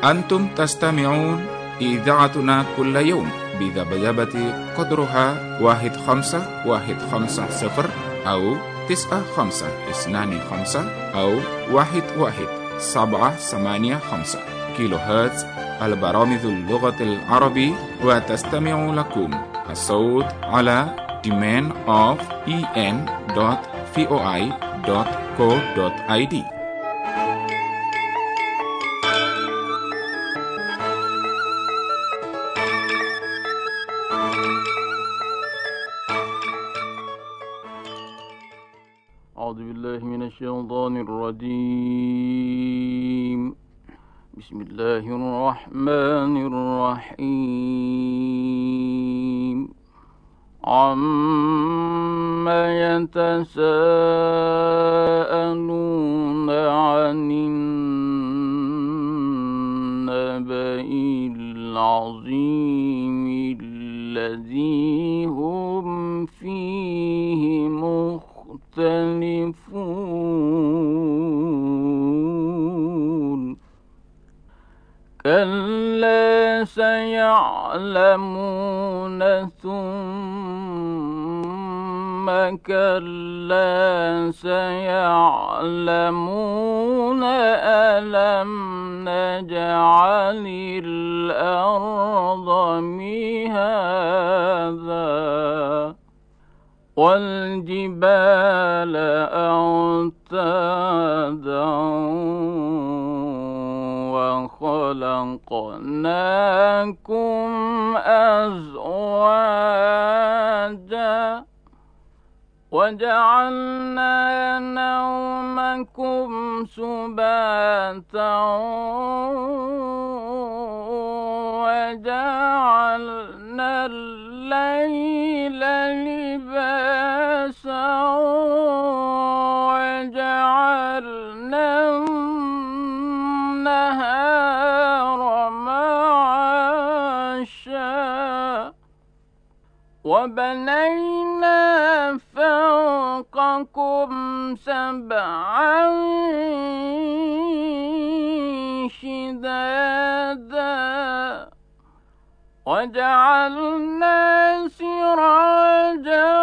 أنتم تستمعون إذاعتنا كل يوم بذبذبة قدرها 1510 أو 9525 أو 11785 كيلو هرتز. البرامج اللغة العربية، وتستمع لكم الصوت على demand of en.voi.co.id. أعوذ بالله من الشيطان الرجيم. بسم الله الرحمن الرحيم. عما يتساءلون عن النبأ العظيم الذي هم فيه مختلفون. كلا سيعلمون ثم كلا سيعلمون ألم نجعل الأرض مهادا والجبال أوتادا وخلقناكم أزواجا وجعلنا نومكم سباتا وجعلنا الليل لباسا وجعلنا النهار معاشا وبنينا فوقكم سبعا شدادا وجعلنا سراجا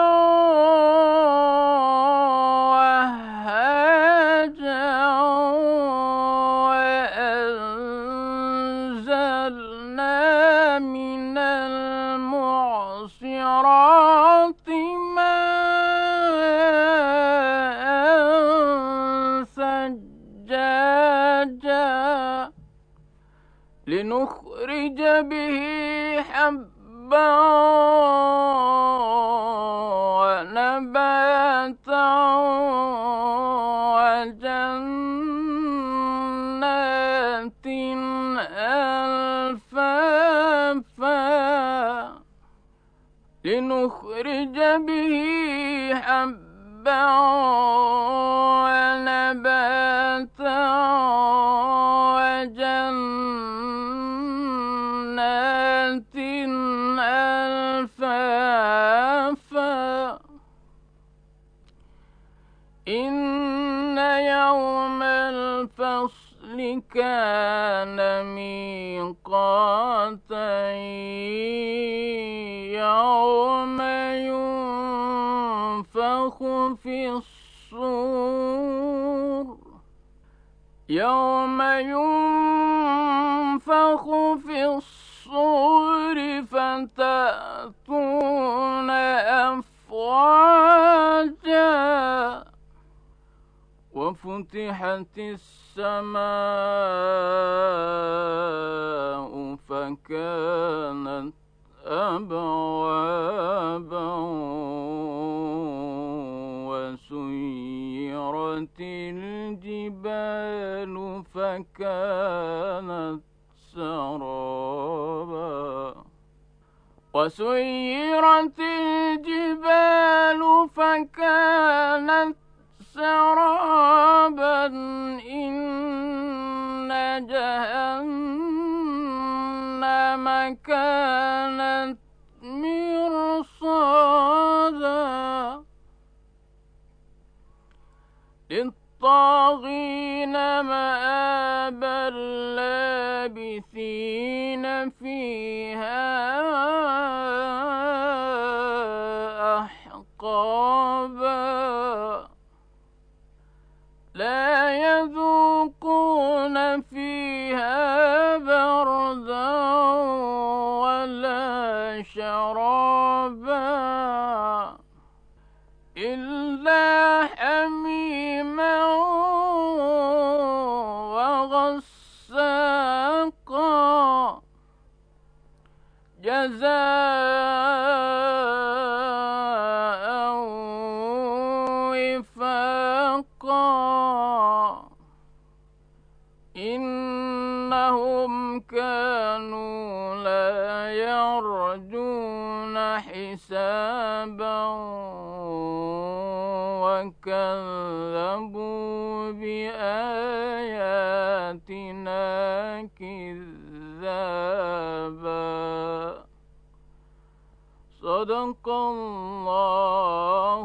وهاجا وأنزلنا من المعصرات ماء ثجاجا لنخرج به حبا ونباتا وجنات ألفافا لنخرج به حبا ونباتا وجنات ألفافا إن يوم الفصل كان ميقاتا يوم ينفخ في الصور فتأتون أفواجا وفتحت السماء فكانت أبوابا وسيرت الجبال فكانت سرابا وسيرت الجبال فكانت سرابا إن جهنم كانت مرصادا للطاغين مآبا لابثين فيها أحقابا لا يذوقون فيها بردا ولا شرابا إلا حميما وغساقا جزاء وفاقا إنهم كانوا لا يرجون حسابا وكذبوا بآياتنا كذابا صدق الله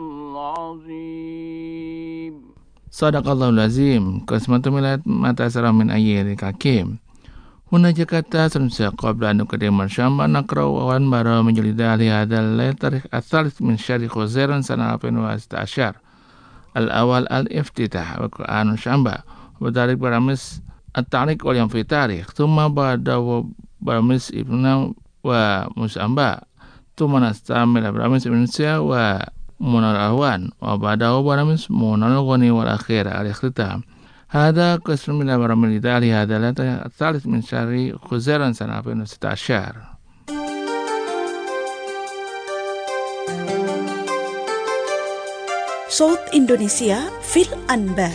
العظيم. Sadaqallahul Azim. Kasmatumilat mata sarah min ayat kakim. Huna Jakarta semasa qabla an nuqaddim al-syamba naqra wa bara menjelida li hadal tarikh al-thalith min syahri Khuzairan sana 2016. Al-awal al-iftitah wa Quran al-syamba wa tarik baramis at-ta'liq wal yang fi tarikh thumma ba'da wa baramis ibna wa musamba thumma nastamil baramis Indonesia wa منال الأهوان وبعده برامج منال الغني والأخير الاختتام. هذا قسم من برامج الإداري هذا الثالث من شهر خزيران سنة 2016. صوت إندونيسيا في الأنباء.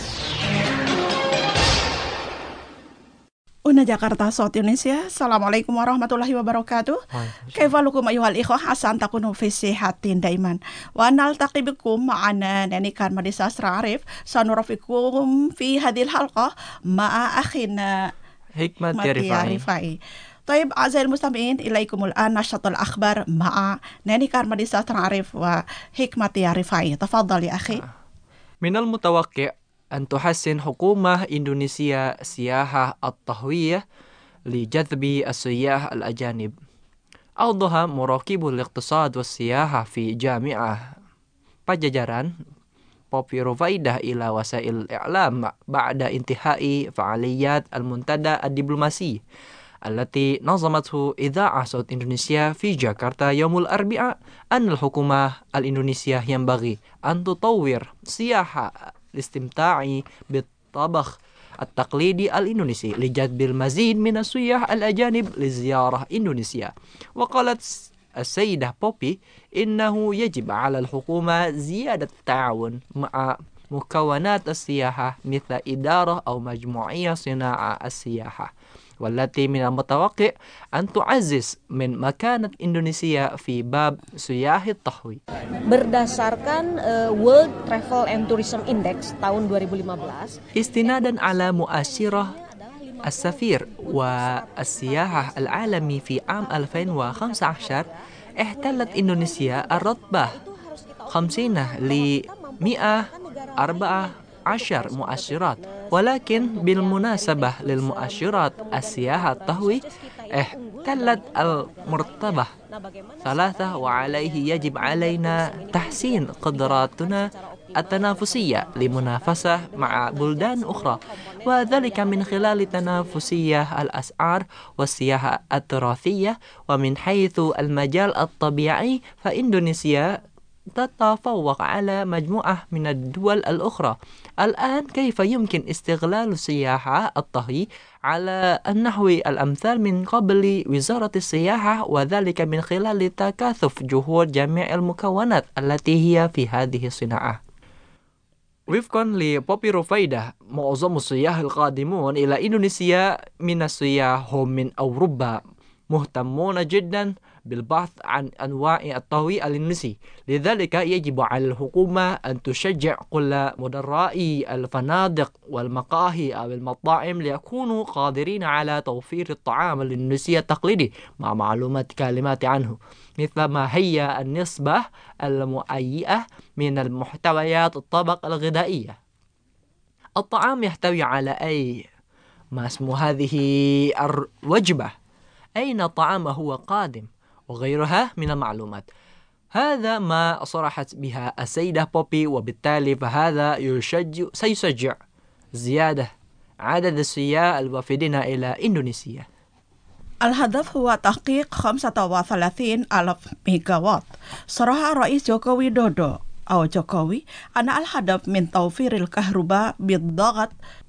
Una Jakarta South Indonesia. Assalamualaikum warahmatullahi wabarakatuh. Kaifa lukum ayuhal ikhwah, hasan takunu fi sihatin daiman. Wa naltaqi bikum ma'ana nanikan Madisa Asra Arif sanurafikum fi hadhil halqah ma'a akhina Hikmati Rifai. طيب أعزائي المستمعين إليكم الآن نشرة الأخبار مع نانيكار مديسة أسرع عارف وحكمة رفاعي. تفضل يا أخي. من المتوقع أن تحسن حكومة إندونيسيا سياحة التهوية لجذب السياح الأجانب. أوضح مراقب الاقتصاد والسياحة في جامعة Pajajaran Poppy Rufaidah إلى وسائل الإعلام بعد انتهاء فعاليات المنتدى الدبلوماسي التي نظمته إذاعة صوت إندونيسيا في جاكرتا يوم الأربعاء أن الحكومة الإندونيسية ينبغي أن تطور سياحة الاستمتاع بالطبخ التقليدي الإندونيسي لجذب المزيد من السياح الأجانب لزيارة إندونيسيا. وقالت السيدة بوبي إنه يجب على الحكومة زيادة التعاون مع مكونات السياحة مثل إدارة أو مجموعية صناعة السياحة، والتي من المتوقع أن تعزز من مكانة إندونيسيا في باب سياح التهوية. Berdasarkan World Travel and Tourism Index tahun 2015, استنادا على مؤشر السفير والسياحة العالمي في عام 2015 احتلت إندونيسيا الرتبة 50 ل 114 مؤشرات، ولكن بالمناسبة للمؤشرات السياحة التهوي احتلت المرتبة 3، وعليه يجب علينا تحسين قدراتنا التنافسية لمنافسة مع بلدان أخرى، وذلك من خلال تنافسية الأسعار والسياحة التراثية. ومن حيث المجال الطبيعي فإندونيسيا تتفوق على مجموعة من الدول الأخرى. الآن كيف يمكن استغلال السياحة التهوي على النحو الأمثل من قبل وزارة السياحة، وذلك من خلال تكاثف جهود جميع المكونات التي هي في هذه الصناعة. وفقا لبوبي روفايدة، معظم السياح القادمون إلى إندونيسيا من السياح هم من أوروبا مهتمون جدا بالبحث عن أنواع التهوية الإندونيسي، لذلك يجب على الحكومة أن تشجع كل مدراء الفنادق والمقاهي أو المطاعم ليكونوا قادرين على توفير الطعام الإندونيسي التقليدي مع معلومات كلمات عنه، مثل ما هي النسبة المؤيئة من المحتويات الطبق الغذائية. الطعام يحتوي على أي ما اسم هذه الوجبة؟ أين طعامه هو قادم؟ وغيرها من المعلومات. هذا ما صرحت بها السيدة بوبي، وبالتالي فهذا سيشجع زيادة عدد السياح الوافدين إلى إندونيسيا. الهدف هو تحقيق 35,000 ميجاوات. صرح الرئيس جوكوي دودو أو جوكوي أن الهدف من توفير الكهرباء بالضغط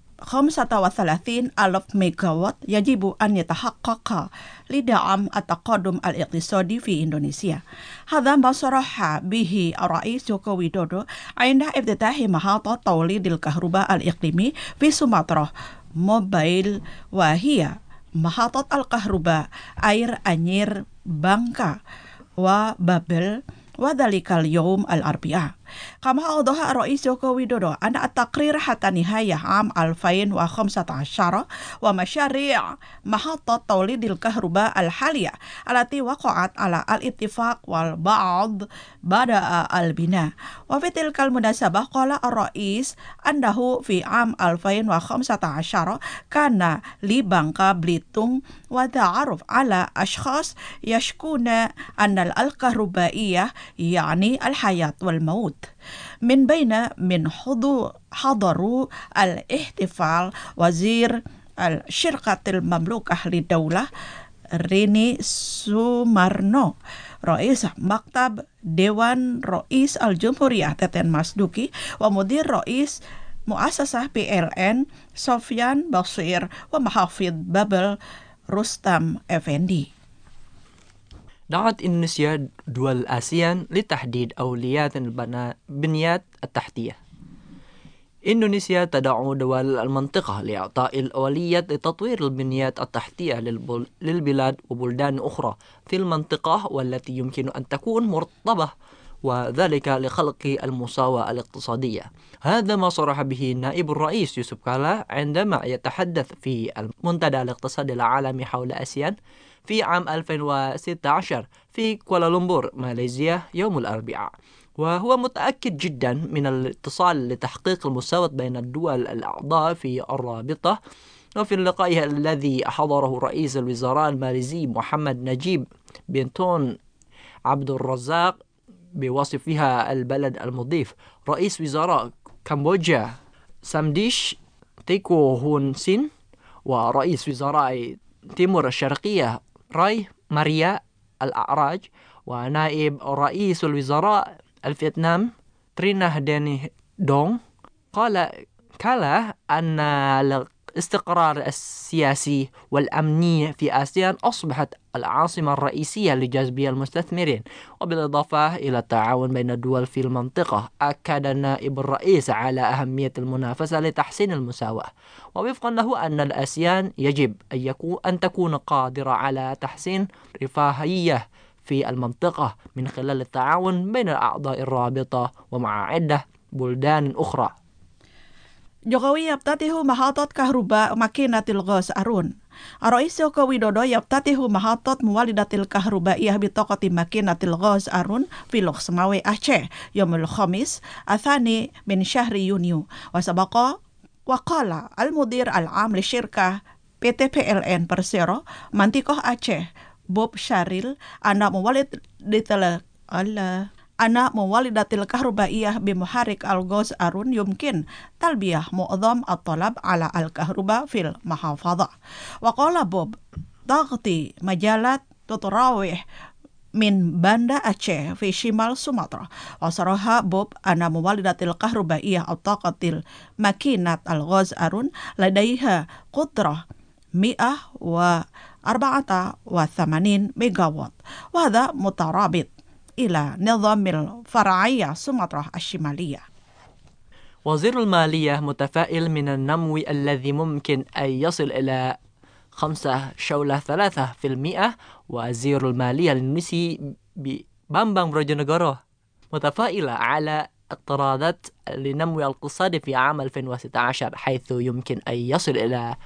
35,000 ميجاوات يجب أن يتحقق لدعم التقدم الاقتصادي في إندونيسيا. هذا ما صرح به الرئيس جوكوي دودو عند افتتاح محطة توليد الكهرباء الإقليمي في سومطرة موبايل، وهي محطة الكهرباء أير أنير بانكا وبابل، وذلك اليوم الأربعاء. كما أوضح الرئيس جوكو ويدودو أن التقرير حتى نهاية عام 2015 ومشاريع محطة توليد الكهرباء الحالية التي وقعت على الاتفاق والبعض بدأ البناء. وفي تلك المناسبة قال الرئيس أنه في عام 2015 كان لبنكا بليتونغ وتعرف على أشخاص يشكون أن الكهربائية يعني الحياة والموت. من بين من حضروا الاحتفال وزير الشركة المملوكة للدولة ريني سومارنو، رئيس مكتب ديوان رئيس الجمهورية تتن ماسدوكي، ومدير رئيس مؤسسة PLN سفيان بصير، ومحافظ بابل رستم أفندي. دعت إندونيسيا دول آسيان لتحديد أولويات البنيات التحتية. إندونيسيا تدعو دول المنطقة لإعطاء الأولوية لتطوير البنيات التحتية للبلاد وبلدان أخرى في المنطقة والتي يمكن أن تكون مرتبطة، وذلك لخلق المساواة الاقتصادية. هذا ما صرح به نائب الرئيس يوسف كالا عندما يتحدث في المنتدى الاقتصادي العالمي حول آسيان في عام 2016 في كوالالمبور ماليزيا يوم الأربعاء. وهو متأكد جدا من الاتصال لتحقيق المساواة بين الدول الأعضاء في الرابطة. وفي اللقاء الذي حضره رئيس الوزراء الماليزي محمد نجيب بنتون عبد الرزاق بوصفها البلد المضيف، رئيس وزراء كمبوديا سامديش تيكو هون سين، ورئيس وزراء تيمور الشرقية راي ماريا الأعراج، ونائب رئيس الوزراء الفيتنام ترينا ديني دونغ، قال كالا أن الاستقرار السياسي والأمني في آسيان أصبحت العاصمة الرئيسية لجذب المستثمرين. وبالإضافة إلى التعاون بين الدول في المنطقة، أكد نائب الرئيس على أهمية المنافسة لتحسين المساواة، ووفقا له أن الآسيان يجب أن تكون قادرة على تحسين رفاهية في المنطقة من خلال التعاون بين أعضاء الرابطة ومع عدة بلدان أخرى. Jokowi يفتتح محطة كهرباء ماكينة الغاز أرون. الرئيس جوكو ويدودو يفتتح محطة مولدة الكهربائية بطاقة ماكينة الغاز أرون في لوكسماوي أعشى يوم الخميس الثاني من شهر يونيو. وقال المدير العام للشركة PT PLN Persero منطقة أعشى بوب شاريل أن مولدة الكهربائية بمحرك الغاز أرون يمكن تلبية معظم الطلب على الكهرباء في المحافظة. وقال بوب تغطي مجالات تتراوح من باندا أعشى في شمال سومطرة. وصرح بوب أن مولدة الكهربائية أو طاقة ماكينة الغاز أرون لديها قدرة 184 ميجاوات، وهذا مترابط إلى نظام الفرعية سومطرة الشمالية. وزير المالية متفائل من النمو الذي ممكن أن يصل إلى 5.3%. وزير المالية الإندونيسي بامبang Brojonegoro متفائل على اقتراضات لنمو الاقتصاد في عام 2016 حيث يمكن أن يصل إلى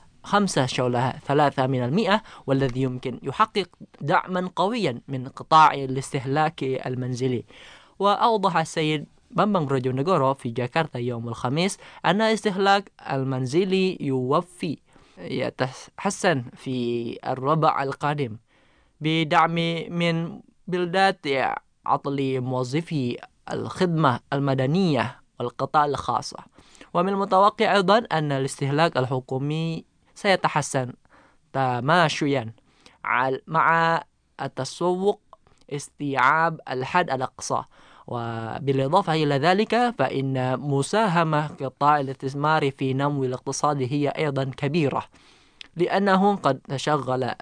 5.3%، والذي يمكن يحقق دعما قويا من قطاع الاستهلاك المنزلي. وأوضح السيد بامبang Brojonegoro في جاكرتا يوم الخميس أن الاستهلاك المنزلي يوفي يتحسن في الربع القادم بدعم من بلدات عطل موظفي الخدمة المدنية والقطاع الخاص. ومن المتوقع أيضا أن الاستهلاك الحكومي سيتحسن تماشيا مع التسوق استيعاب الحد الأقصى. وبالإضافة إلى ذلك فإن مساهمة قطاع الاستثمار في نمو الاقتصاد هي أيضا كبيرة، لأنه قد تشغل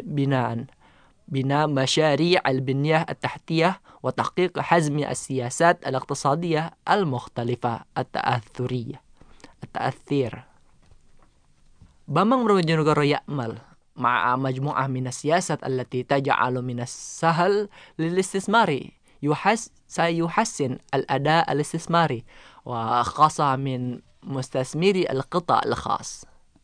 بناء مشاريع البنية التحتية وتحقيق حزم السياسات الاقتصادية المختلفة التأثير. Bambang Brojonegoro يأمل مع مجموعة من السياسات التي تجعل من السهل للاستثمار سيحسن الأداء الاستثماري وخاصة من مستثمري القطاع الخاص.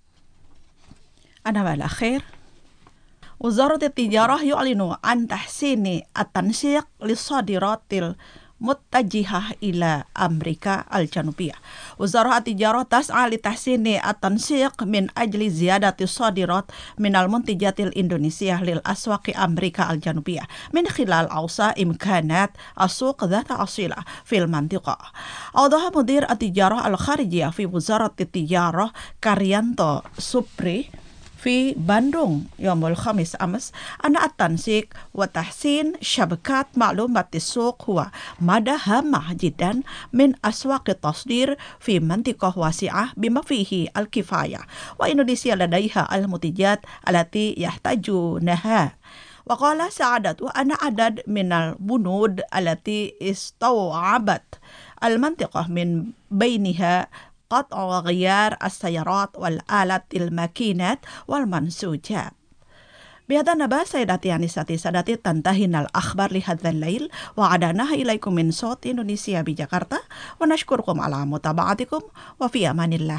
أنا بالأخير وزارة التجارة يعلن عن تحسين التنسيق للصادرات المتجهة إلى أمريكا الجنوبية. وزارة التجارة تسعى لتحسين التنسيق من أجل زيادة الصادرات من المنتجات الإندونيسية للأسواق أمريكا الجنوبية من خلال أوساع إمكانات السوق ذات أصيلة في المنطقة. أوضح مدير التجارة الخارجية في وزارة التجارة كاريانتو سوبري في باندونغ يوم الخميس أمس أن التنسيق وتحسين شبكات معلومات السوق هو مادة هامة جدا من أسواق التصدير في منطقة واسعة بما فيه الكفاية، وإندونيسيا لديها المنتجات التي يحتاجونها. وقال سعادته أن عدد من البنود التي استوعبت المنطقة من بينها قطع وغيار السيارات والآلات الماكينات والمنسوجات. بهذا النبأ سيداتي أنساتي سادتي تنتهينا الأخبار لهذا الليل، وعدناها إليكم من صوت إندونيسيا بجاكرتا، ونشكركم على متابعتكم وفي أمان الله.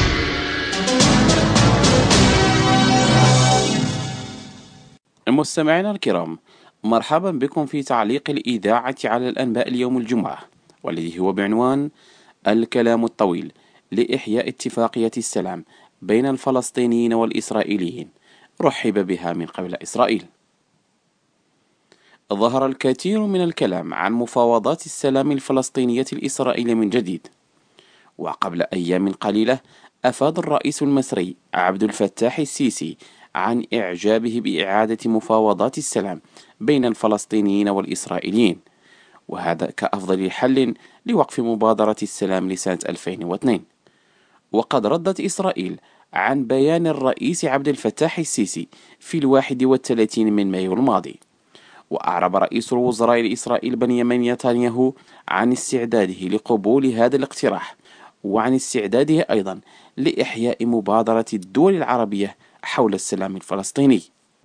مستمعينا الكرام، مرحبا بكم في تعليق الإذاعة على الأنباء اليوم الجمعة، والذي هو بعنوان الكلام الطويل لإحياء اتفاقية السلام بين الفلسطينيين والإسرائيليين رحب بها من قبل إسرائيل. ظهر الكثير من الكلام عن مفاوضات السلام الفلسطينية الإسرائيلية من جديد، وقبل أيام قليلة أفاد الرئيس المصري عبد الفتاح السيسي عن إعجابه بإعادة مفاوضات السلام بين الفلسطينيين والإسرائيليين، وهذا كأفضل حل لوقف مبادرة السلام لسنة 2002. وقد ردت إسرائيل عن بيان الرئيس عبد الفتاح السيسي في 31 من مايو الماضي. وأعرب رئيس الوزراء الإسرائيلي بنيامين نتنياهو عن استعداده لقبول هذا الاقتراح، وعن استعداده أيضا لإحياء مبادرة الدول العربية حول السلام الفلسطيني.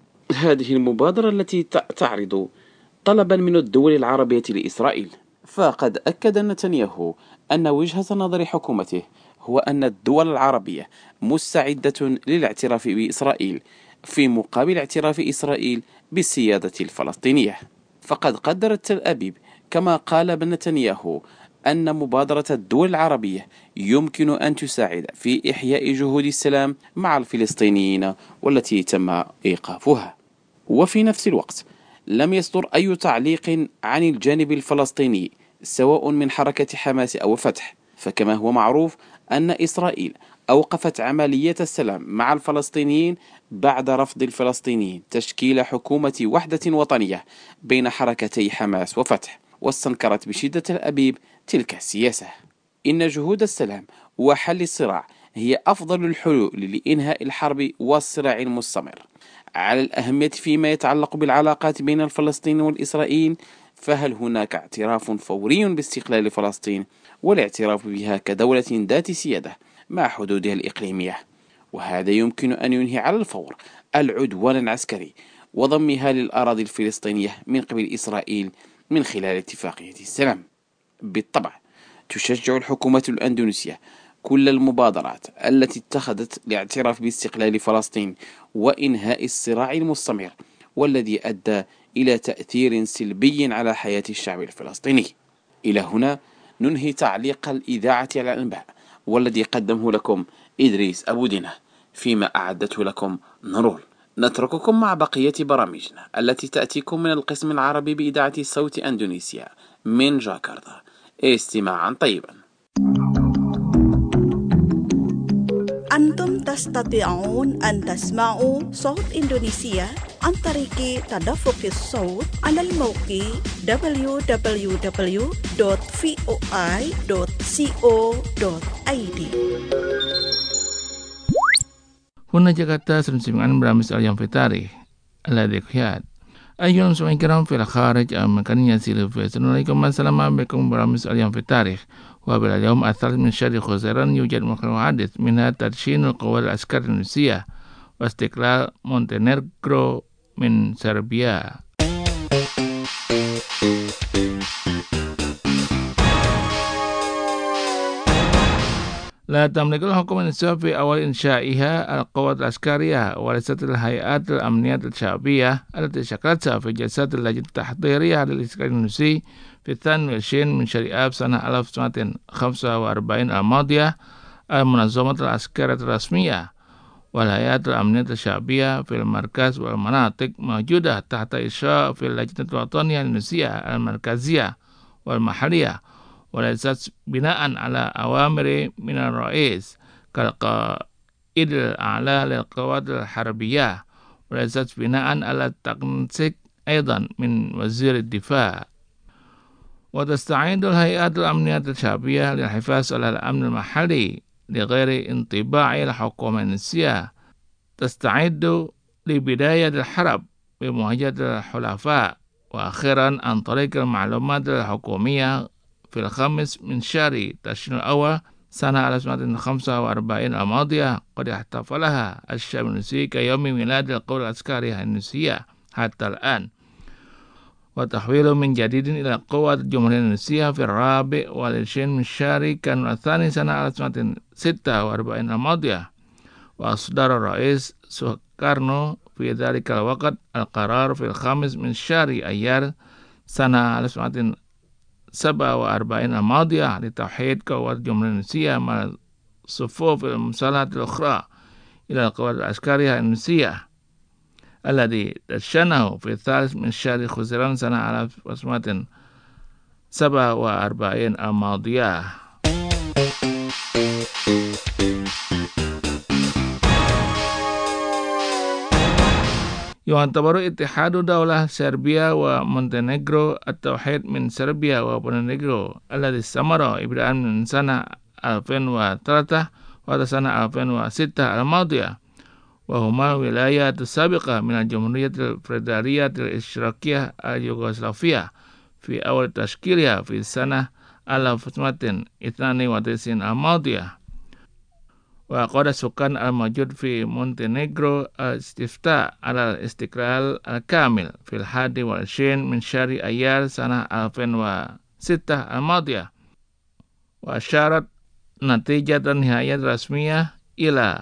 هذه المبادرة التي تعرض طلبا من الدول العربية لإسرائيل. فقد أكد نتنياهو أن وجهة نظر حكومته هو أن الدول العربية مستعدة للاعتراف بإسرائيل في مقابل اعتراف إسرائيل بالسيادة الفلسطينية. فقد قدرت تل أبيب كما قال نتنياهو أن مبادرة الدول العربية يمكن أن تساعد في إحياء جهود السلام مع الفلسطينيين والتي تم إيقافها. وفي نفس الوقت لم يصدر أي تعليق عن الجانب الفلسطيني سواء من حركة حماس أو فتح، فكما هو معروف أن إسرائيل أوقفت عملية السلام مع الفلسطينيين بعد رفض الفلسطينيين تشكيل حكومة وحدة وطنية بين حركتي حماس وفتح، واستنكرت بشدة تل أبيب تلك السياسة. إن جهود السلام وحل الصراع هي أفضل الحلول لإنهاء الحرب والصراع المستمر. على الأهمية فيما يتعلق بالعلاقات بين الفلسطينيين والإسرائيليين، فهل هناك اعتراف فوري باستقلال فلسطين والاعتراف بها كدولة ذات سيادة مع حدودها الإقليمية، وهذا يمكن أن ينهي على الفور العدوان العسكري وضمها للأراضي الفلسطينية من قبل إسرائيل من خلال اتفاقية السلام. بالطبع تشجع الحكومة الأندونيسية كل المبادرات التي اتخذت لاعتراف باستقلال فلسطين وإنهاء الصراع المستمر والذي أدى إلى تأثير سلبي على حياة الشعب الفلسطيني. إلى هنا ننهي تعليق الإذاعة على الأنباء، والذي قدمه لكم إدريس أبو دينة. فيما أعدته لكم نورول. نترككم مع بقية برامجنا التي تأتيكم من القسم العربي بإذاعة صوت أندونيسيا من جاكرتا. استماعا طيبا. أنتم تستطيعون أن تسمعوا صوت إندونيسيا عن طريق تدفق الصوت على الموقع www.voi.co.id. هنا جاكرتا سنسمعن برامج اليوم في تاريخ الذي كياد. أيها المستمعين الكرام في الخارج أو مكان يسير في عليكم السلام بكم برامج اليوم في التاريخ. وباليوم الثالث من شهر خزيران يوجد مخلوق حادث منها تدشين القوات العسكرية الروسية واستقلال مونتينيغرو من صربيا. لا تملك الحكومة النسوية في أول إنشائها القوات العسكرية، وليست الهيئات الأمنية الشعبية التي شكلتها في جلسات اللجنة التحضيرية للعسكري الروسي في 22 من شهر آب سنة 1945 الماضية المنظمة العسكرية الرسمية والهيئات الأمنية الشعبية في المركز والمناطق موجودة تحت إشراف في اللجنة الوطنية الروسية المركزية والمحلية، وليست بناء على أوامر من الرئيس كالقائد الأعلى للقوات الحربية، وليست بناء على التنسيق أيضا من وزير الدفاع. وتستعد الهيئات الأمنية الشعبية للحفاظ على الأمن المحلي لغير انطباع الحكومة الروسية، تستعد لبداية الحرب بمواجهة الحلفاء. وأخيرا عن طريق المعلومات الحكومية في 5 من شهر تشرين الأول سنة 1945 الماضية قد احتفلها الشعب الروسي كيوم ميلاد القوات العسكرية الروسية حتى الآن، وتحويله من جديد إلى قوات الجمهورية الروسية في 24 من شهر كانون الثاني سنة 1946 الماضية. وأصدر الرئيس سوكارنو في ذلك الوقت القرار في 5 من شهر أيار سنة 1947 الماضية لتوحيد قوات الجمهورية الروسية مع الصفوف المسلحة الأخرى إلى القوات العسكرية الروسية الذي دشنه في 3 من شهر خزيران سنة 1947 الماضية. يعتبر اتحاد دولة صربيا ومونتينيغرو التوحيد من صربيا ومونتينيغرو الذي استمر ابتداء من سنة 2003 وحتى سنة 2006 الماضية، وهما ولايات السابقة من الجمهورية الفيدرالية الاشتراكية اليوغوسلافية في أول تشكيلها في سنة 1992 الماضية. وقد سكان الموجود في مونتينيغرو الاستفتاء على الاستقلال الكامل في 21 من شهر أيار سنة 2006 الماضية، وأشارت نتيجة نهائية رسمية إلى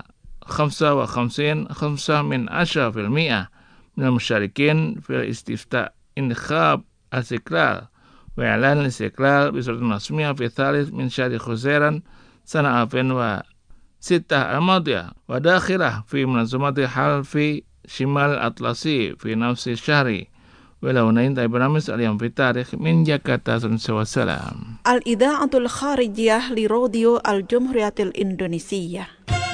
55.5% من المشاركين في الاستفتاء انتخاب الاستقلال وإعلان الاستقلال بصورة رسمية في 3 من شهر خزيران سنة 2006 الماضية، وداخله في منظمة حلف شمال الأطلسي في نفس الشهر. ولو ننتهي برامج اليوم في التاريخ من جاكرتا والسلام. الإذاعة الخارجية لراديو الجمهورية الإندونيسية.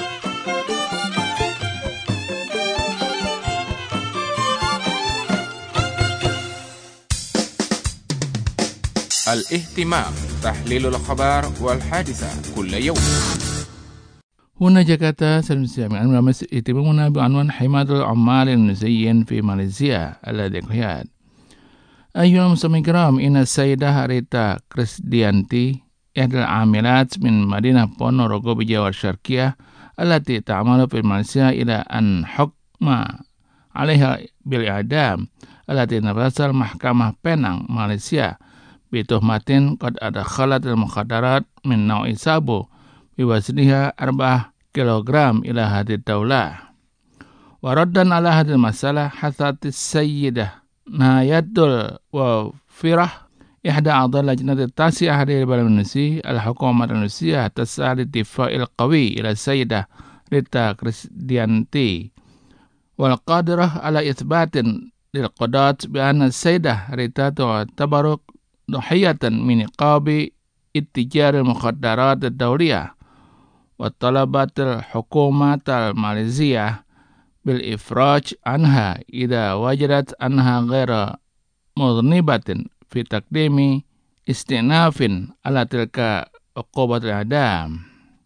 الاهتمام، تحليل الأخبار والحادثة كل يوم. هنا جاكرتا سنستمع إلى برنامج اهتمامنا بعنوان حماية العمال الإندونيسيين في ماليزيا الذي كياد. أيها المستمعين الكرام، إن السيدة ريتا كريسديانتي إحدى العاملات من مدينة بونوروغو بجوار الشرقية التي تعمل في ماليزيا إلى أن حكم عليها بالإعدام التي نفذها المحكمة بينang ماليزيا بتهمة قد أدخلت المخدرات من نوع سابو بوزنها 4 كيلوغرام إلى هذه الدولة. وردا على هذه المسألة حثت السيدة نايدل وفرح إحدى أعضاء لجنة التاسعة للبرلمان الروسي الحكومة الروسية تسعى للدفاع القوي إلى السيدة Rita Krisdianti wal qadirah ala itsbatin lil qadat bi anna Sayyidah Rita tabaruk dhahiyatan min iqabi ittijar al-mukhaddarat ad-dawliyah wa talabat al-hukumat al-Malayziyah bil ifraj anha idza wajadat anha ghaira mudhnibatin fi taqdimi istinafin ala tilka uqubat al-i'dam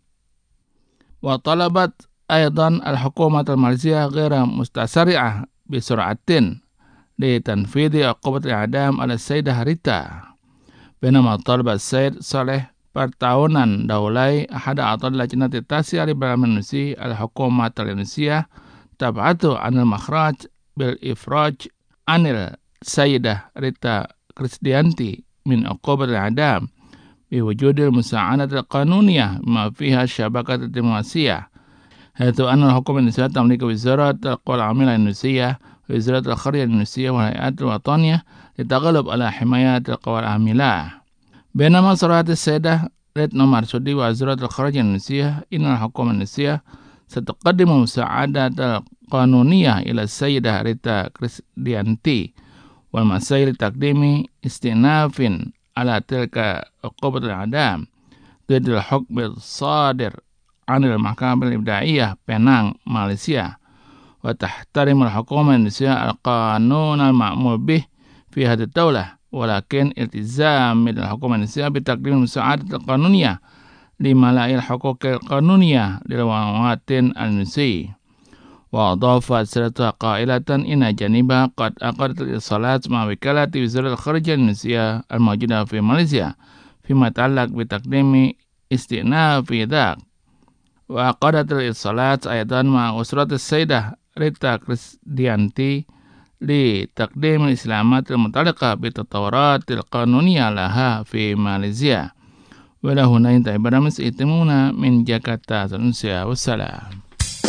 wa talabat aidan al-hukumat al-Malayziyah ghaira mustasari'ah bi sur'atin li tanfidhi uqubat al-i'dam ala Sayyidah Rita bainama talaba Sayyid Saleh pertahunan daulai ahada atau lajnati tasya li Indonesia al-hukumat al-Indonesia tab'atu anil makhraj bil ifraj anil Sayyidah Rita Krisdianti min uqubat al-i'dam bi wujudil musa'anat al-qanuniyah ma fiha syabakat al-demokrasiyah haythu anna al-hukum Indonesia tamliku wizarat al-qawal amila Indonesia wizarat al-khariyah Indonesia wa hayat al-wataniyah litaghalub ala himayat al-qawal amilah bainama sarahat Sayyidah Retno Marsudi wa wizarat al-khariyah Indonesia inal hukum Indonesia sataqaddimu musa'adat al-qanuniyah ila Sayyidah Rita Krisdianti wal masail taqdimi istinafin ala tilka uqubat al-i'dam didil hukm sadir anil mahkamah al-ibdaiyah Penang Malaysia wa tahtarim al-hukumah Indonesia al-qanun al-ma'mul bih fi hadhihi ad-daulah walakin iltizam min al-hukumah Indonesia bi taqdim musa'adat al-qanuniyah limala'il huquq al-qanuniyah lil wawatin al-Indonesia wa adafat sirata qailatan inna janiba qad aqadat al-salat ma wikalati wizarat al-kharijah Indonesia al-mawjudah fi Malaysia fima ta'allaq bi taqdimi istinafi dhaq wa aqadat al-salat ayatan ma usrat Sayyidah Rita Krisdianti li taqdim al-islamat al-mutaliqah bi tatawurat al-qanuniyah laha fi Malaysia wa lahuna inta ibadamis itimuna min Jakarta Indonesia wassalam.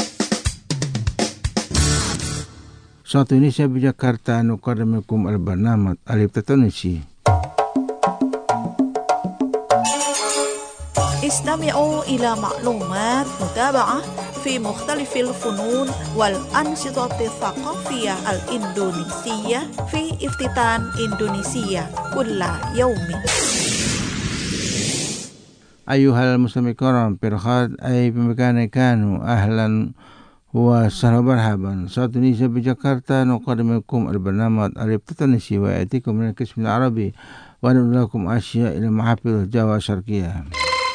Satu Indonesia di Jakarta nuqaddimukum al-barnamaj al-Ibtatunisi. استمعوا إلى معلومات متابعة في مختلف الفنون والأنشطة الثقافية الإندونيسية في افتتان إندونيسيا كل يوم. أيها المستمعون الكرام برخاء أي بمكان كانوا أهلا وسهلا مرحبا. صوت إندونيسيا بجاكرتا نقدمكم البرنامج الابتدائي ويأتيكم من القسم العربي ونقول لكم أشياء إلى محافل جاوا الشرقية.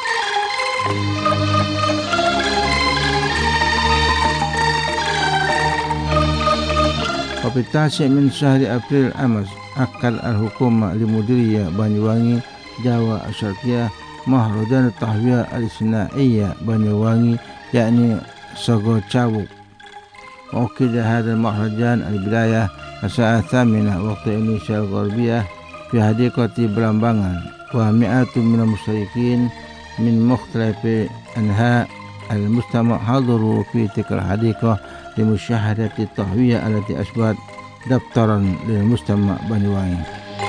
وفي 9 من شهر أبريل أمس أكد الحكومة لمديرية بانيوانgi جاوا الشرقية مهرجان التهوية الاصطناعية بانيوانgi يعني سوغو تشاوك. وأكد هذا المهرجان البداية الساعة 8 وقت إندونيسيا الغربية في حديقة بلامبانgan و100 من المشتركين من مختلف أنحاء المجتمع حضروا في تلك الحديقة لمشاهدة التهوية التي أشبهت دفترا للمجتمع بانيوانgi.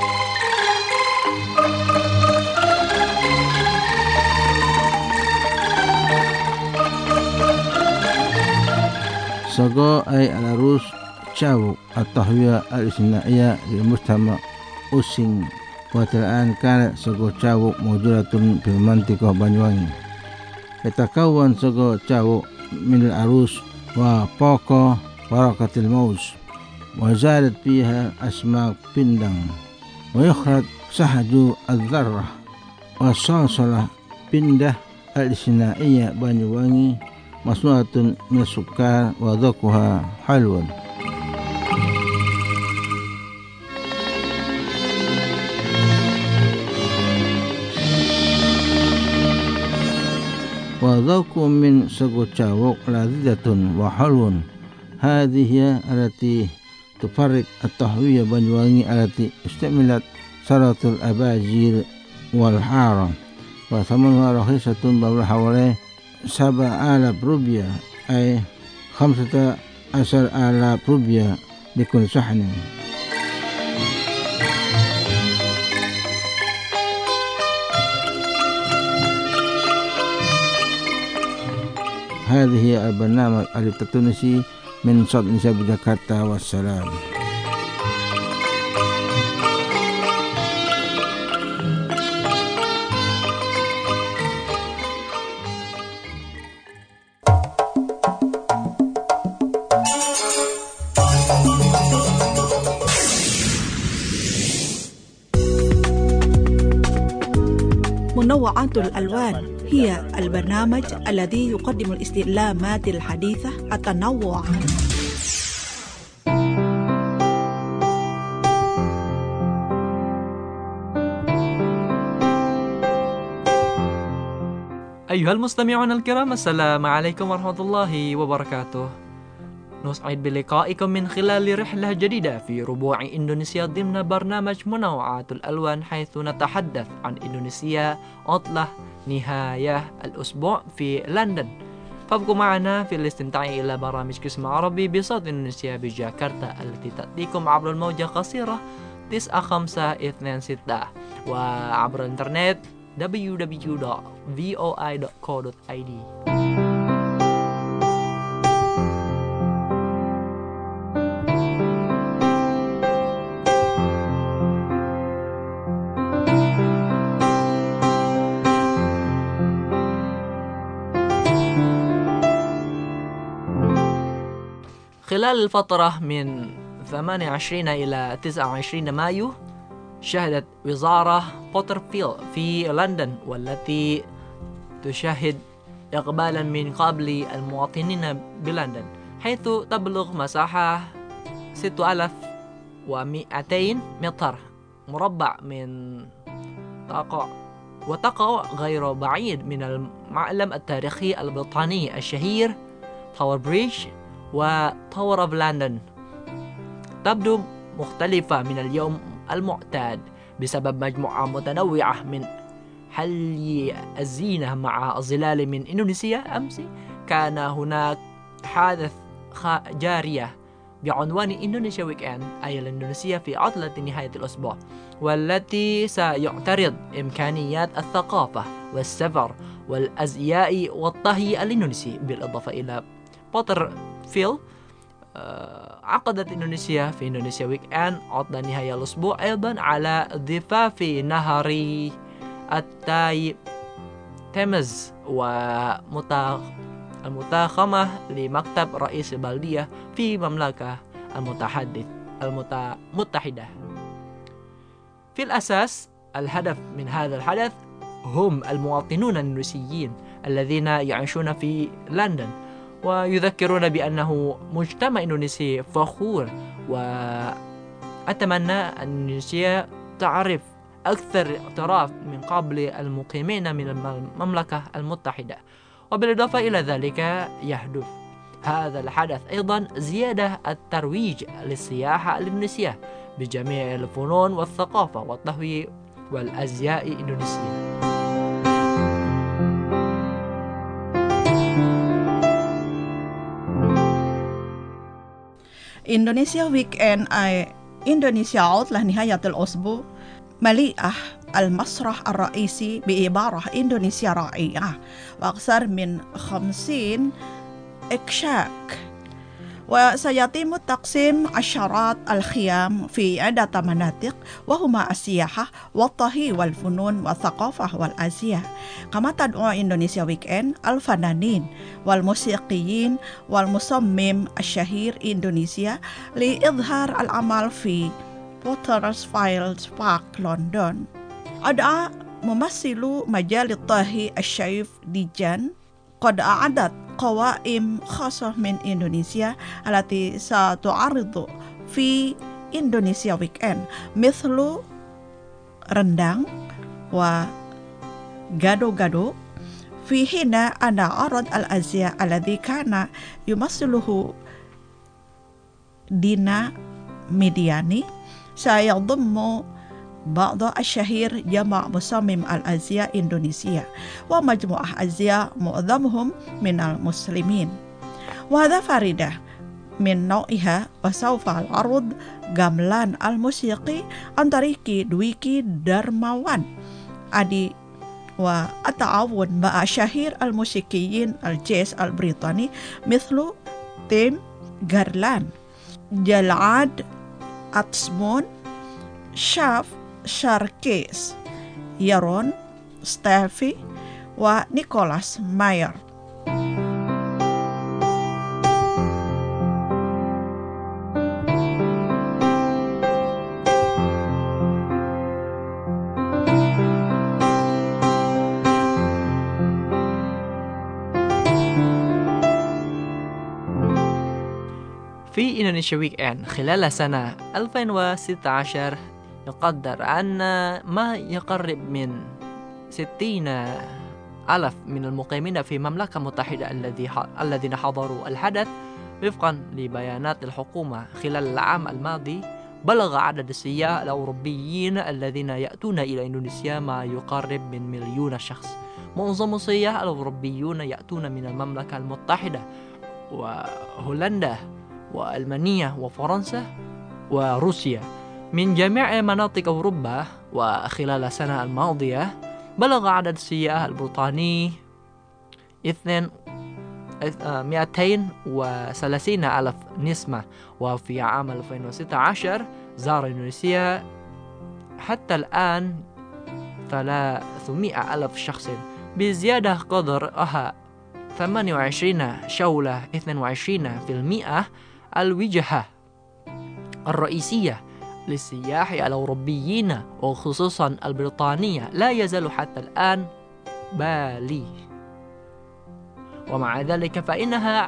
سوغو أي العروس تشاو التهوية الاصطناعية للمجتمع أوسين. والآن كانت سوغو تشاو موجودة في المنطقة بانيوانgi. يتكون سوغو تشاو من العروس وبوكو ورقة الموز وزادت فيها أسماك بندم ويخرج سحج الذرة والصلصلة بندة الاصطناعية بانيوانgi مصنوعة من السكر وذوقها حلو. وذوق من سوغو تشاو لذيذة وحلو. هذه هي التي تفرق التهوية بانيوانgi التي استعملت سلطة الأباجير والحارة وثمنها رخيصة بحوالي 7,000 rupiah أي 15,000 rupiah لكل صحن. هذه البرنامج التونسي من صوت إنسان بجاكرتا والسلام. منوعات الألوان هي البرنامج الذي يقدم الاستعلامات الحديثة التنوع. أيها المستمعون الكرام، السلام عليكم ورحمة الله وبركاته. نسعد بلقائكم من خلال رحلة جديدة في ربوع إندونيسيا ضمن برنامج منوعات الألوان، حيث نتحدث عن إندونيسيا عطلة نهاية الأسبوع في لندن. فابقوا معنا في الاستمتاع إلى برامج قسم عربي بصوت إندونيسيا بجاكرتا التي تأتيكم عبر الموجة قصيرة 9526 وعبر الإنترنت www.voi.co.id. خلال الفترة من 28 إلى 29 مايو شهدت وزارة بوترفيل في لندن، والتي تشهد إقبالا من قبل المواطنين بلندن، حيث تبلغ مساحة 6200 متر مربع من وتقع غير بعيد من المعلم التاريخي البريطاني الشهير تاور بريدج وتاور اوف لندن. تبدو مختلفة من اليوم المعتاد بسبب مجموعة متنوعة من حلي الزينة مع الظلال من إندونيسيا. أمس كان هناك حادث جارية بعنوان إندونيسيا ويك إند، أي الإندونيسية في عطلة نهاية الأسبوع، والتي سيعترض إمكانيات الثقافة والسفر والأزياء والطهي الإندونيسي. بالإضافة إلى بوترفيل، عقدت إندونيسيا في إندونيسيا ويك إند عطلة نهاية الأسبوع أيضا على ضفاف نهر التاي تيمز والمتاخمة لمكتب رئيس البلدية في المملكة المتحدة. في الأساس الهدف من هذا الحدث هم المواطنون الإندونيسيين الذين يعيشون في لندن، ويذكرون بأنه مجتمع إندونيسي فخور، وأتمنى أن إندونيسيا تعرف أكثر اعتراف من قبل المقيمين من المملكة المتحدة. وبالإضافة إلى ذلك يهدف هذا الحدث أيضا زيادة الترويج للسياحة الإندونيسية بجميع الفنون والثقافة والطهي والأزياء الإندونيسية. إندونيسيا ويك إند أي إندونيسيا عطلة نهاية الأسبوع مليئة المسرح الرئيسي بعبارة إندونيسيا رائعة وأكثر من 50 إكشاك، وسيتم تقسيم عشرات الخيام في عدة مناطق، وهما السياحة والطهي والفنون والثقافة والأزياء. كما تدعو إندونيسيا ويك إند الفنانين والموسيقيين والمصمم الشهير إندونيسيا لإظهار العمل في بوترفيلد بارك لندن. أدعى ممثل مجال الطهي الشيف ديجان قد أعدت قوائم خاصة من إندونيسيا التي ستعرض في إندونيسيا ويك إند، مثل رندang وغادو-غادو، في حين أن عرض الأزياء الذي كان يمثله دينا ميدياني سيضم بعض الشهير جمع مصمم الأزياء إندونيسيا ومجموعة أزياء معظمهم من المسلمين، وهذا فريدة من نوعها. وسوف العرض gamelan الموسيقي عن طريق دويكي دارماوان أدي والتعاون مع شهير الموسيقيين الجاز البريطاني مثل تيم غارلاند، جلعاد أتسمون، شاف شاركيس، يارون ستافي، ونيكولاس ماير. في إندونيسيا ويك إند خلال سنة 2016 يقدر أن ما يقرب من 60,000 من المقيمين في المملكة المتحدة الذين حضروا الحدث. وفقا لبيانات الحكومة خلال العام الماضي بلغ عدد السياح الأوروبيين الذين يأتون إلى إندونيسيا ما يقرب من 1,000,000 شخص. معظم السياح الأوروبيون يأتون من المملكة المتحدة وهولندا وألمانيا وفرنسا وروسيا من جميع مناطق أوروبا. وخلال السنة الماضية بلغ عدد السياح البريطاني 230,000 نسمة. وفي عام 2016 زار إندونيسيا حتى الآن 300,000 شخص بزيادة قدرها 28 شولة 22% الوجهة الرئيسية للسياح الأوروبيين وخصوصا البريطانية لا يزال حتى الآن بالي. ومع ذلك فإنها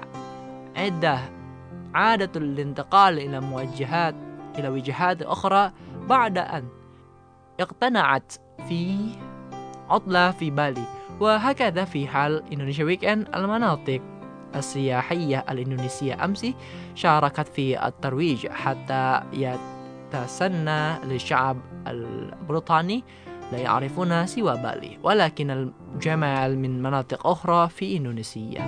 عادة الانتقال إلى وجهات أخرى بعد أن اقتنعت في عطلة في بالي. وهكذا في حال إندونيسيا ويك إند المناطق السياحية الإندونيسية أمس شاركت في الترويج حتى يتسنى للشعب البريطاني لا يعرفون سوى بالي ولكن الجميع من مناطق أخرى في إندونيسيا.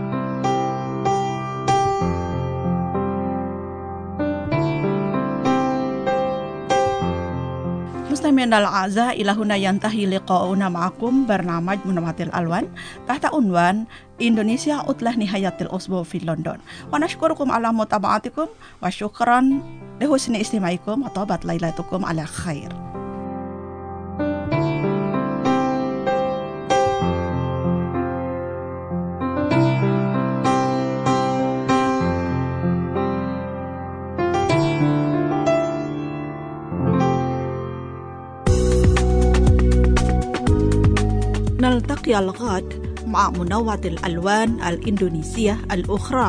مستمعينا الأعزاء، إلى هنا ينتهي لقاؤنا معكم برنامج منوعات الألوان تحت عنوان إندونيسيا عطلة نهاية الأسبوع في لندن. ونشكركم على متابعتكم وشكرا لحسن استماعكم وطابت ليلتكم على خير. نلتقي الغد مع منوعة الألوان الإندونيسية الأخرى.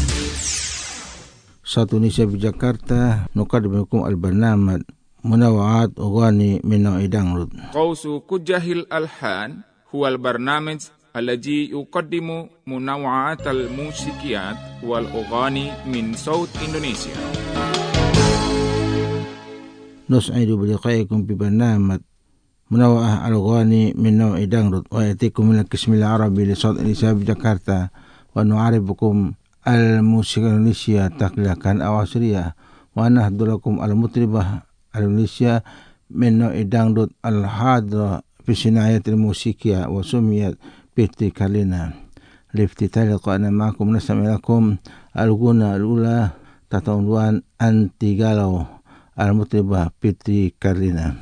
Satu Indonesia di Jakarta نقدم لكم البرنامج منوعات أغاني من نوع دانغرود. قوس كجه الألحان هو البرنامج الذي يقدم منوعات الموسيقيات والأغاني من صوت إندونيسيا. نسعد بلقائكم ببرنامج منوعة الأغاني من نوع دانغرود، ويأتيكم من القسم العربي لصوت إندونيسيا بجاkarta، ونعرفكم الموسيقى الإندونيسية تقليدية أو عصرية، ونهد لكم المطربة الإندونيسية من نوع دانغرود الحاضرة في صناعة الموسيقى وسميت بيتري كارلينا. لافتتاح لقائنا معكم نستمع لكم الأغنية الأولى تحت عنوان أنتي غالو المطربة بيتري كارلينا.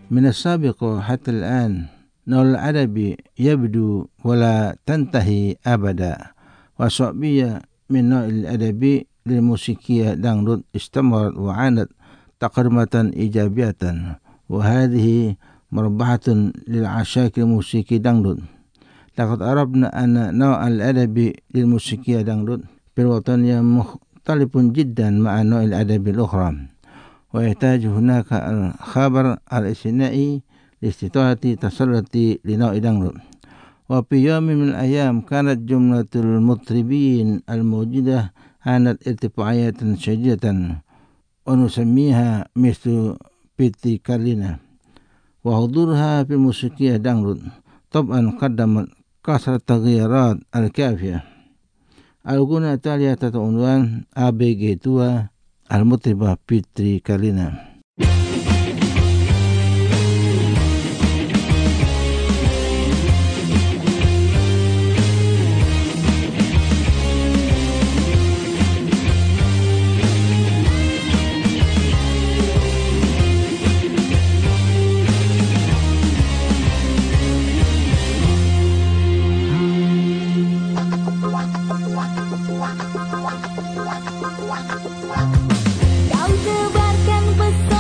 من السابق حتى الآن نوع الأدب يبدو ولا تنتهي أبدا، وصعوبية من نوع الأدب للموسيقى دangdut استمرت وعانت تقدمة إيجابية، وهذه مربحة للعشاق الموسيقى دangdut. لقد عرفنا أن نوع الأدب للموسيقى دangdut في الوطن مختلف جدا مع نوع الأدب الأخرى، ويحتاج هناك الخبر الاستثنائي لاستطاعة تسلط لنوع دangdut. وفي يوم من الأيام كانت جملة المطربين الموجودة كانت ارتفاعية شديدة، ونسميها مثل بيتري كارلينا، وحضورها في الموسيقى دangdut طبعا قدمت كثرة التغييرات الكافية. الأغنية التالية تحت عنوان ABG Tua المطربة بيتري كارلينا. Kau tebarkan pesan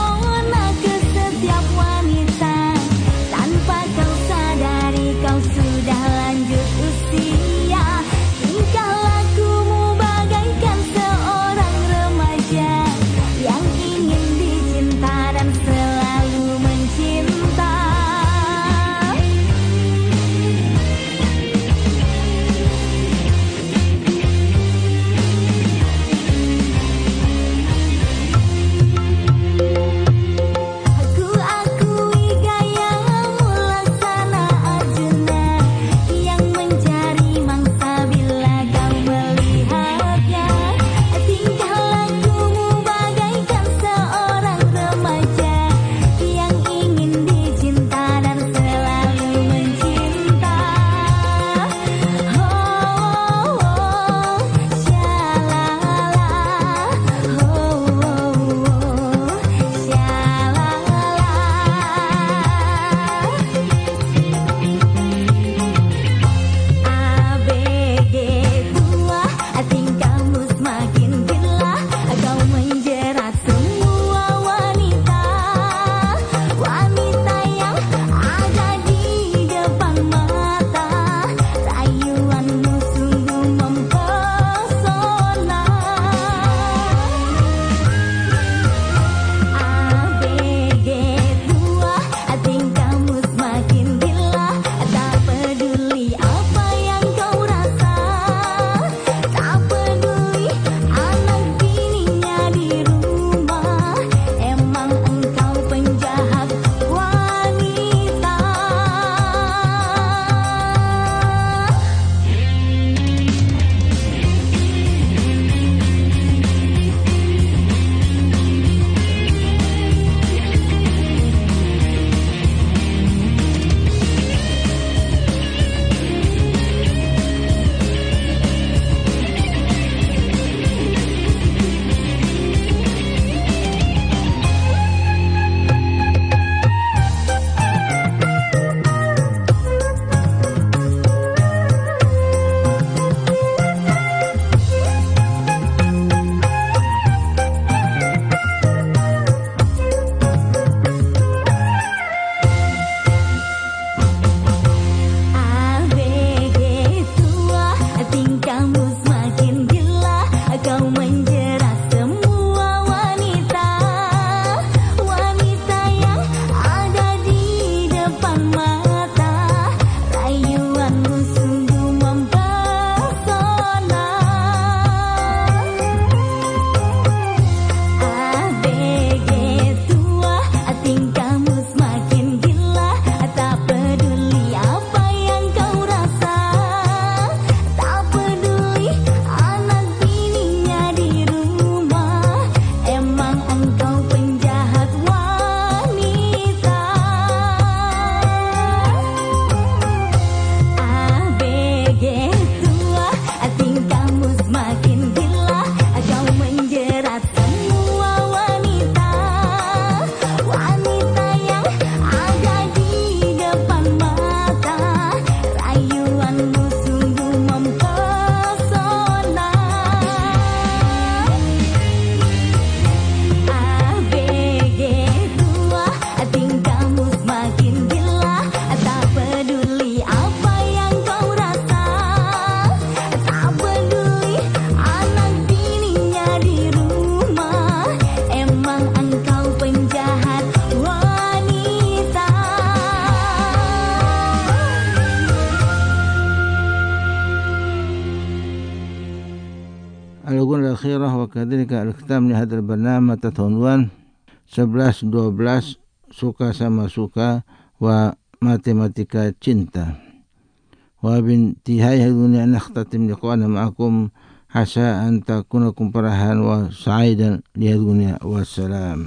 الأخيرة وكذلك الختام لهذا البرنامج تحت عنوان 11-12 suka sama suka wa matematika cinta. وبانتهاء هذه الدنيا نختتم لقاءنا معكم عسى أن تكونكم فرحا وسعيدا لهذه الدنيا والسلام.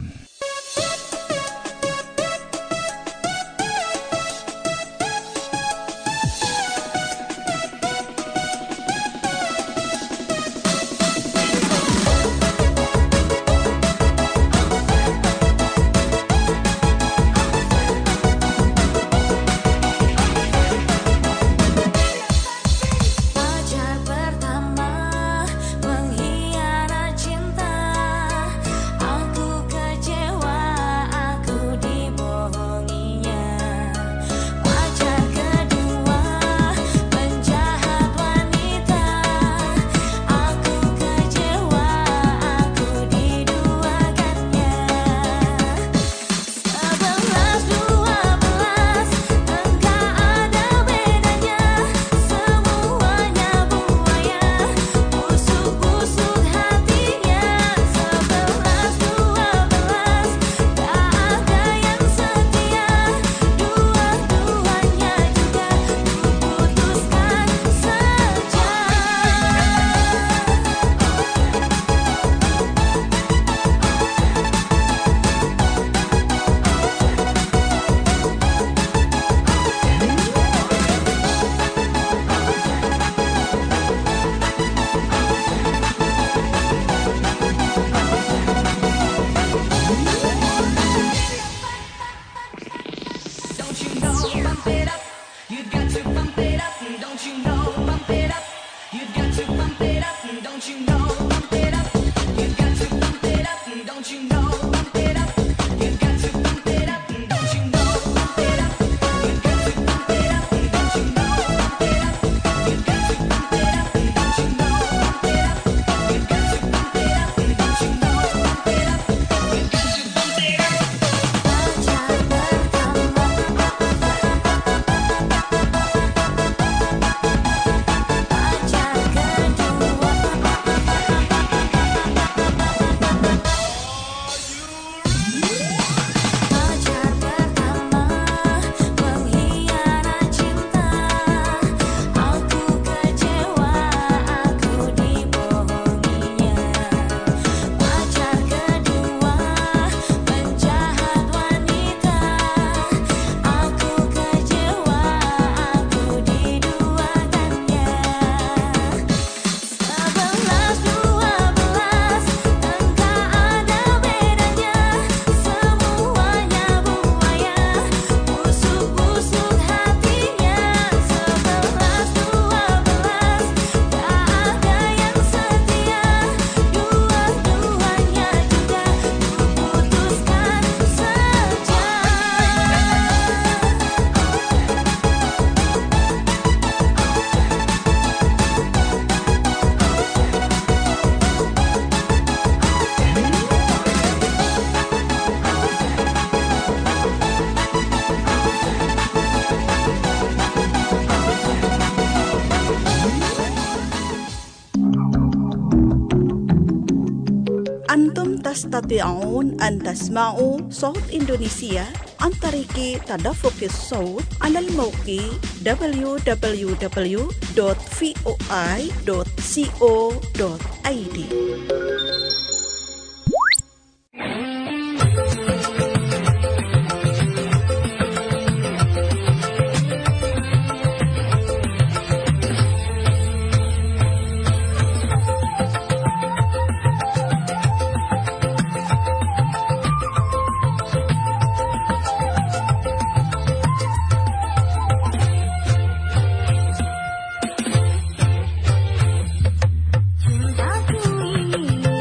تستطيعون أن تسمعوا صوت إندونيسيا عن طريق تدفق الصوت على الموقع www.voi.co.id. Cintaku ini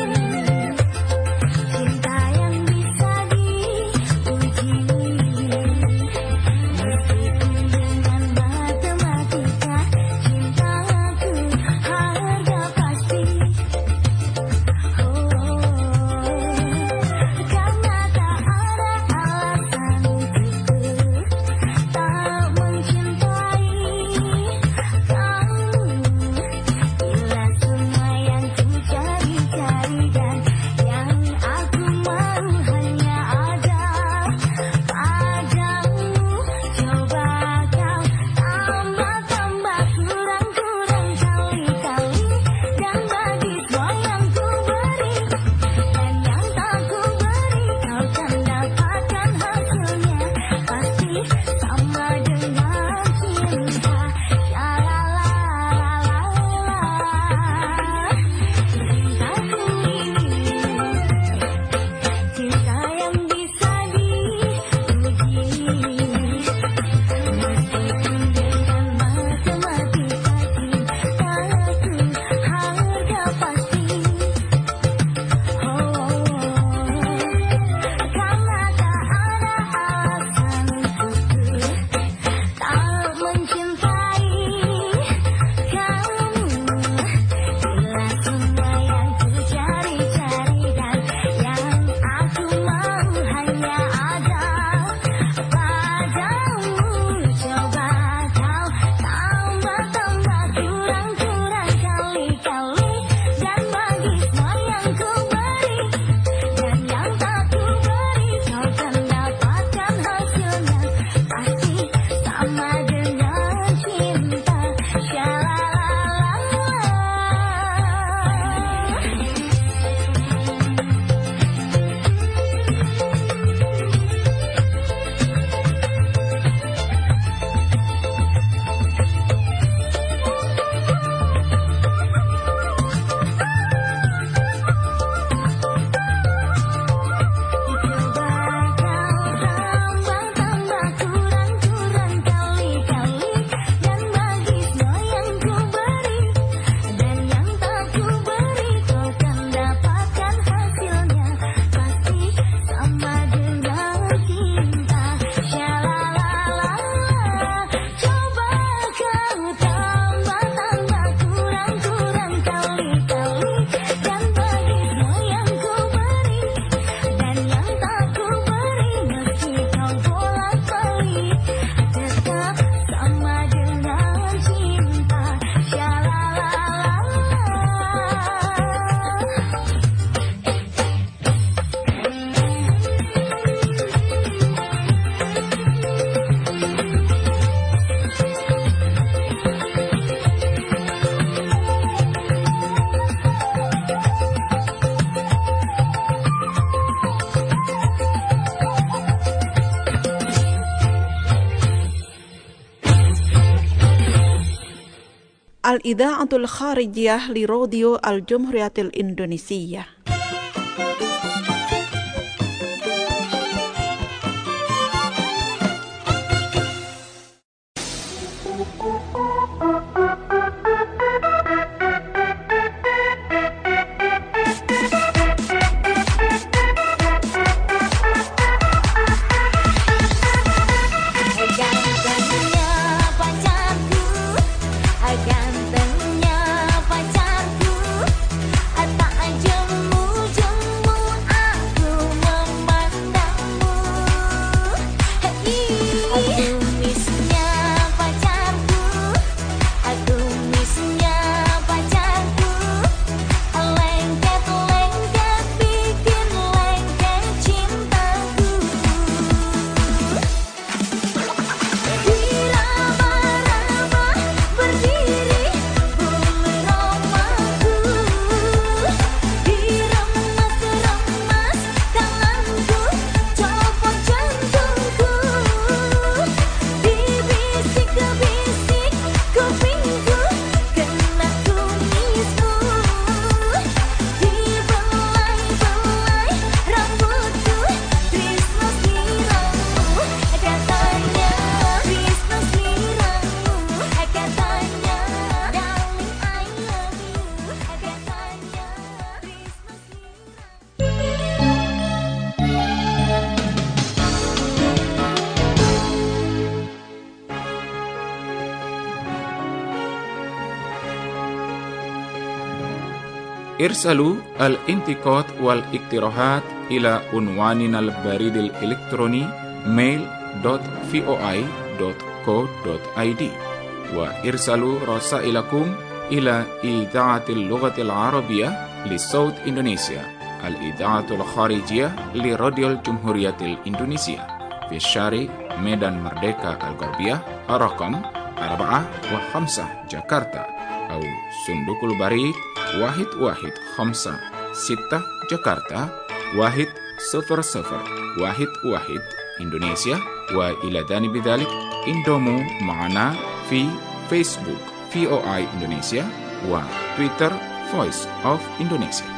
Al-Idha'atul Kharijiyah li Radio Al-Jumhuriyatil Indonesia. ارسلوا الانتقاد والاقتراحات إلى عنواننا البريد الإلكتروني mail.voi.co.id وارسلوا رسائلكم إلى إذاعة اللغة العربية لصوت إندونيسيا الإذاعة الخارجية لراديو الجمهورية الإندونيسية في الشارع ميدان مردeka الغربية رقم 4 و5 جاكرتا أو صندوق البريد 1156 جاكرتا 10011 إندونيسيا. وإلى جانب ذلك انضموا معنا في فيسبوك VOA إندونيسيا وتويتر Voice of Indonesia.